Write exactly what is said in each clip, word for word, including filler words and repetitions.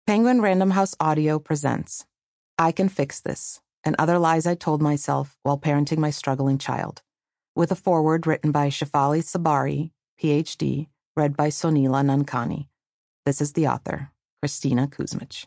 Penguin Random House Audio presents I Can Fix This and Other Lies I Told Myself While Parenting My Struggling Child, with a foreword written by Shefali Sabari, P H D, read by Sonila Nankani. This is the author, Christina Kuzmich.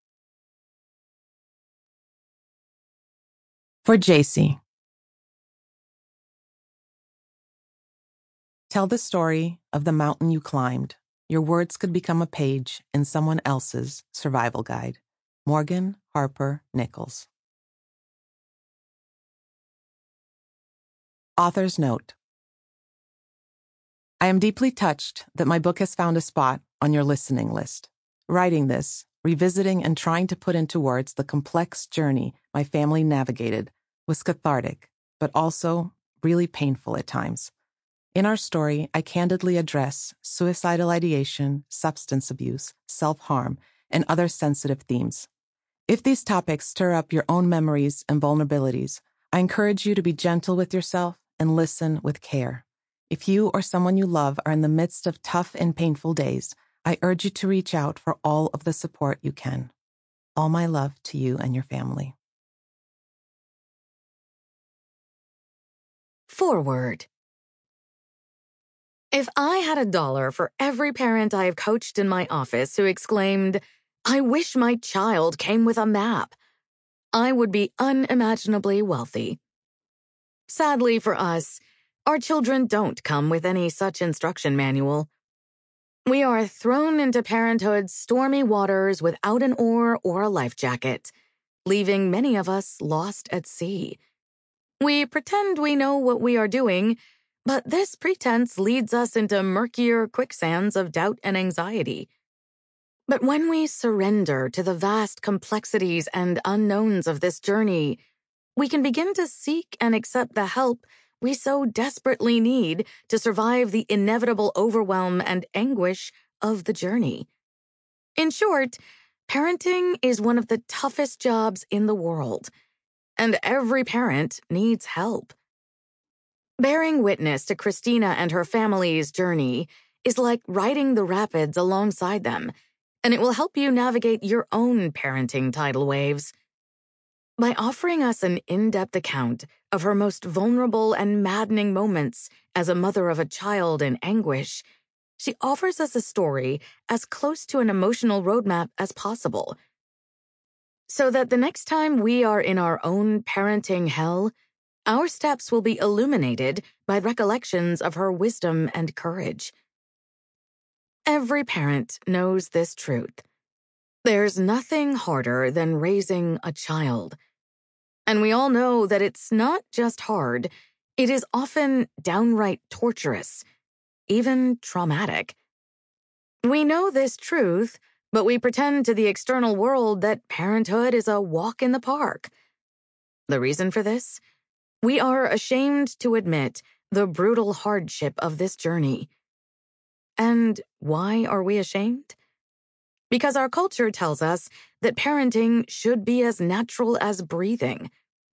For J C. Tell the story of the mountain you climbed. Your words could become a page in someone else's survival guide. Morgan Harper Nichols. Author's note. I am deeply touched that my book has found a spot on your listening list. Writing this, revisiting and trying to put into words the complex journey my family navigated was cathartic, but also really painful at times. In our story, I candidly address suicidal ideation, substance abuse, self-harm, and other sensitive themes. If these topics stir up your own memories and vulnerabilities, I encourage you to be gentle with yourself and listen with care. If you or someone you love are in the midst of tough and painful days, I urge you to reach out for all of the support you can. All my love to you and your family. Forward. If I had a dollar for every parent I have coached in my office who exclaimed, "I wish my child came with a map," I would be unimaginably wealthy. Sadly for us, our children don't come with any such instruction manual. We are thrown into parenthood's stormy waters without an oar or a life jacket, leaving many of us lost at sea. We pretend we know what we are doing, but this pretense leads us into murkier quicksands of doubt and anxiety. But when we surrender to the vast complexities and unknowns of this journey, we can begin to seek and accept the help we so desperately need to survive the inevitable overwhelm and anguish of the journey. In short, parenting is one of the toughest jobs in the world, and every parent needs help. Bearing witness to Christina and her family's journey is like riding the rapids alongside them, and it will help you navigate your own parenting tidal waves. By offering us an in-depth account of her most vulnerable and maddening moments as a mother of a child in anguish, she offers us a story as close to an emotional roadmap as possible, so that the next time we are in our own parenting hell, our steps will be illuminated by recollections of her wisdom and courage. Every parent knows this truth. There's nothing harder than raising a child. And we all know that it's not just hard, it is often downright torturous, even traumatic. We know this truth, but we pretend to the external world that parenthood is a walk in the park. The reason for this? We are ashamed to admit the brutal hardship of this journey. And why are we ashamed? Because our culture tells us that parenting should be as natural as breathing.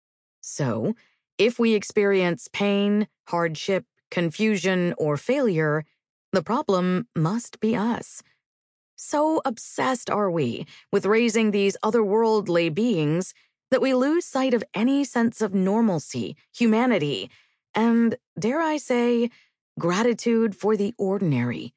So, if we experience pain, hardship, confusion, or failure, the problem must be us. So obsessed are we with raising these otherworldly beings that we lose sight of any sense of normalcy, humanity, and, dare I say, gratitude for the ordinary.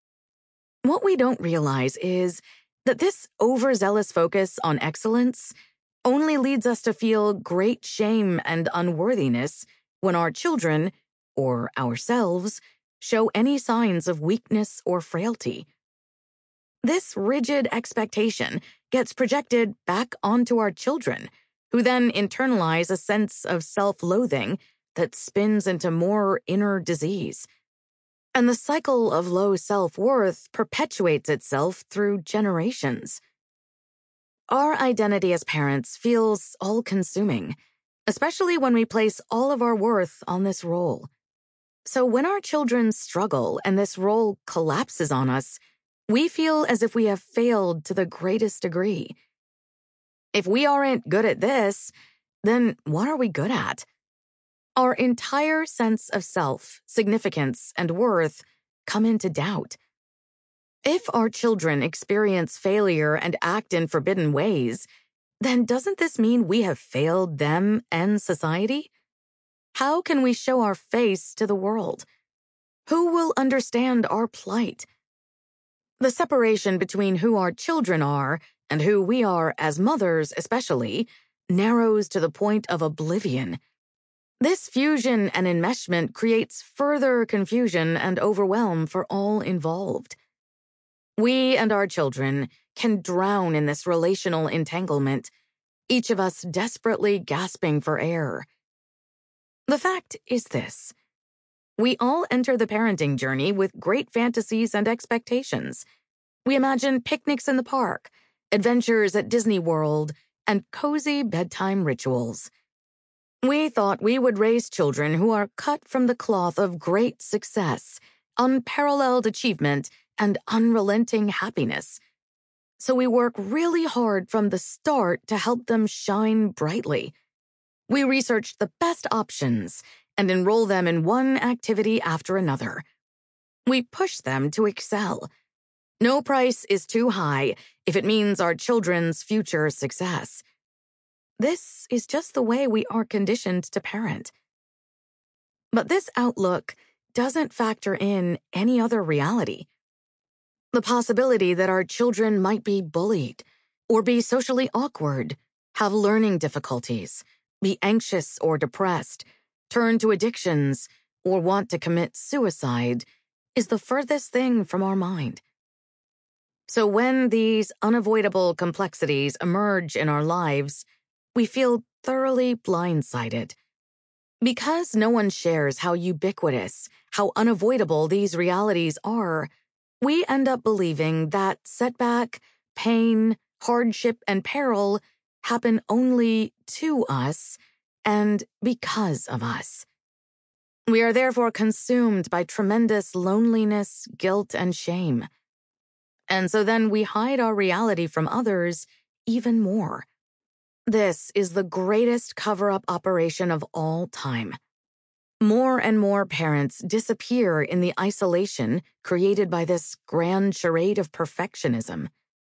What we don't realize is that this overzealous focus on excellence only leads us to feel great shame and unworthiness when our children, or ourselves, show any signs of weakness or frailty. This rigid expectation gets projected back onto our children, who then internalize a sense of self-loathing that spins into more inner disease. And the cycle of low self-worth perpetuates itself through generations. Our identity as parents feels all-consuming, especially when we place all of our worth on this role. So when our children struggle and this role collapses on us, we feel as if we have failed to the greatest degree. If we aren't good at this, then what are we good at? Our entire sense of self, significance, and worth come into doubt. If our children experience failure and act in forbidden ways, then doesn't this mean we have failed them and society? How can we show our face to the world? Who will understand our plight? The separation between who our children are and who we are as mothers, especially, narrows to the point of oblivion. This fusion and enmeshment creates further confusion and overwhelm for all involved. We and our children can drown in this relational entanglement, each of us desperately gasping for air. The fact is this: we all enter the parenting journey with great fantasies and expectations. We imagine picnics in the park, adventures at Disney World, and cozy bedtime rituals. We thought we would raise children who are cut from the cloth of great success, unparalleled achievement, and unrelenting happiness. So we work really hard from the start to help them shine brightly. We research the best options and enroll them in one activity after another. We push them to excel. No price is too high if it means our children's future success. This is just the way we are conditioned to parent. But this outlook doesn't factor in any other reality. The possibility that our children might be bullied, or be socially awkward, have learning difficulties, be anxious or depressed, turn to addictions, or want to commit suicide is the furthest thing from our mind. So when these unavoidable complexities emerge in our lives, we feel thoroughly blindsided. Because no one shares how ubiquitous, how unavoidable these realities are, we end up believing that setback, pain, hardship, and peril happen only to us and because of us. We are therefore consumed by tremendous loneliness, guilt, and shame. And so then we hide our reality from others even more. This is the greatest cover-up operation of all time. More and more parents disappear in the isolation created by this grand charade of perfectionism.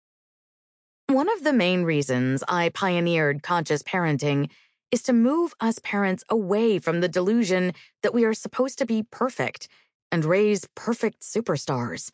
One of the main reasons I pioneered conscious parenting is to move us parents away from the delusion that we are supposed to be perfect and raise perfect superstars.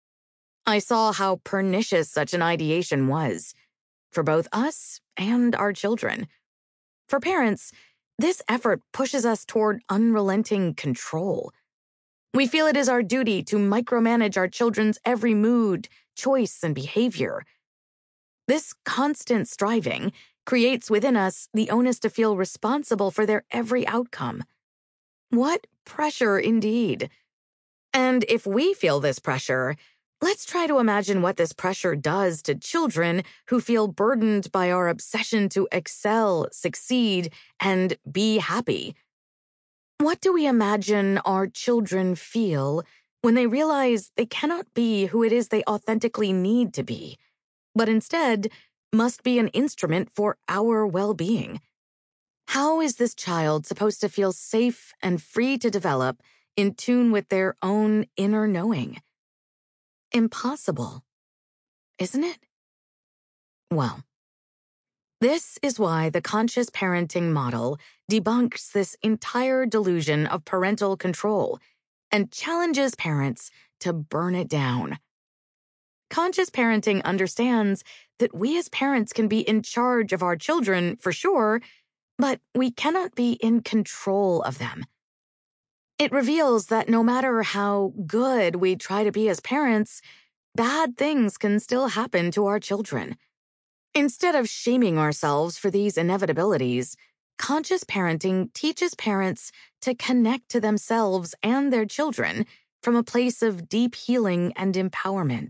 I saw how pernicious such an ideation was, for both us and our children. For parents, this effort pushes us toward unrelenting control. We feel it is our duty to micromanage our children's every mood, choice, and behavior. This constant striving creates within us the onus to feel responsible for their every outcome. What pressure indeed! And if we feel this pressure, let's try to imagine what this pressure does to children who feel burdened by our obsession to excel, succeed, and be happy. What do we imagine our children feel when they realize they cannot be who it is they authentically need to be, but instead must be an instrument for our well-being? How is this child supposed to feel safe and free to develop in tune with their own inner knowing? Impossible, isn't it? Well, this is why the conscious parenting model debunks this entire delusion of parental control and challenges parents to burn it down. Conscious parenting understands that we as parents can be in charge of our children, for sure, but we cannot be in control of them. It reveals that no matter how good we try to be as parents, bad things can still happen to our children. Instead of shaming ourselves for these inevitabilities, conscious parenting teaches parents to connect to themselves and their children from a place of deep healing and empowerment.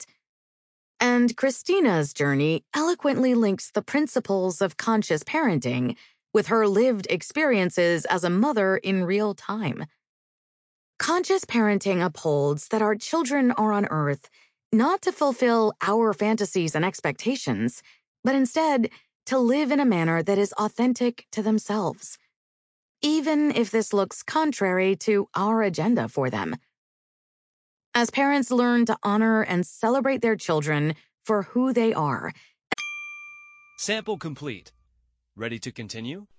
And Christina's journey eloquently links the principles of conscious parenting with her lived experiences as a mother in real time. Conscious parenting upholds that our children are on Earth not to fulfill our fantasies and expectations, but instead to live in a manner that is authentic to themselves, even if this looks contrary to our agenda for them. as parents learn to honor and celebrate their children for who they are. Sample complete. Ready to continue?